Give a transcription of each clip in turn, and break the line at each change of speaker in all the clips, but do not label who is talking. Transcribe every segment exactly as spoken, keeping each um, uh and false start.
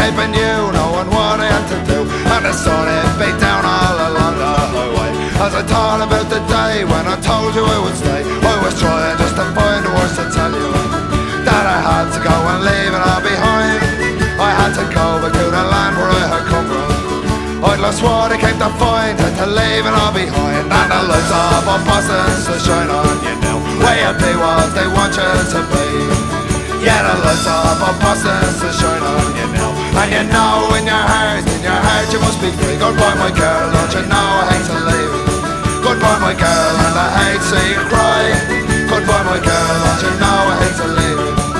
escaping you, knowing what I had to do. And the sun it beat down all along the highway. As I thought about the day when I told you I would stay, I was trying just to find the words to tell you that I had to go and leave it all behind. I had to go back to the land where I had come from. I'd lost what I came to find, had to leave it all behind. And the lights of our Boston's to shine on you now. Way up be what they want you to be. Yeah, the lights of our Boston's to shine on you now. And you know in your heart, in your heart you must be free. Goodbye my girl, don't you know I hate to leave. Goodbye my girl, and I hate to see you cry. Goodbye my girl, don't you know I hate to leave.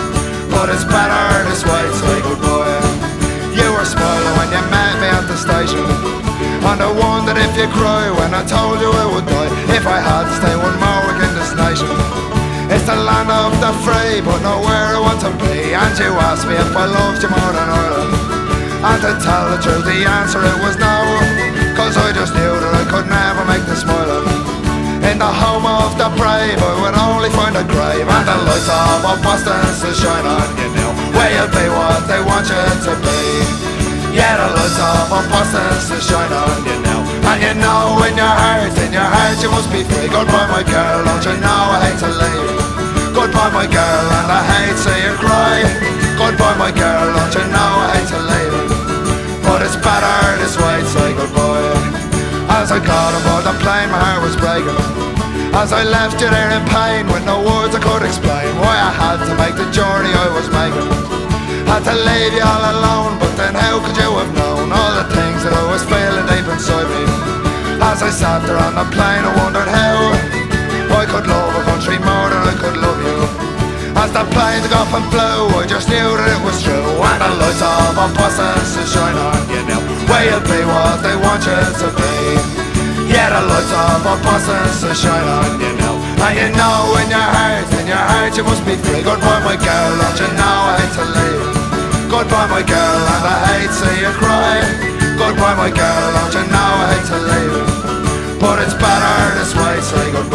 But it's better this way to say goodbye. You were smiling when you met me at the station, and I wondered if you cry when I told you I would die if I had to stay one more week in this nation. It's the land of the free, but nowhere I want to be. And you asked me if I loved you more than Ireland, and to tell the truth the answer it was no, cause I just knew that I could never make the smiling. In the home of the brave I would only find a grave, and the lights of our Boston's to shine on you now. Where you'll be what they want you to be. Yeah, the lights of our Boston's to shine on you now. And you know in your heart, in your heart you must be free. Goodbye my girl, don't you know I hate to leave. Goodbye my girl, and I hate to see you cry. Goodbye my girl, don't you know I hate to leave. But it's better this way to say goodbye. As I got aboard the plane my heart was breaking, as I left you there in pain with no words I could explain why I had to make the journey I was making. Had to leave you all alone, but then how could you have known all the things that I was feeling deep inside me. As I sat there on the plane I wondered how I could love a country more than I could love you. As the plane took off and flew I just knew that it was true. And the lights of our Boston's to shine on you now. Where you'll be what they want you to be. Yeah, the lights of our Boston's to shine on you now. And you know in your heart, in your heart you must be free. Goodbye my girl, don't you know I hate to leave. Goodbye my girl, and I hate to see you cry. Goodbye my girl, don't you know I hate to leave. But it's better this way, say goodbye.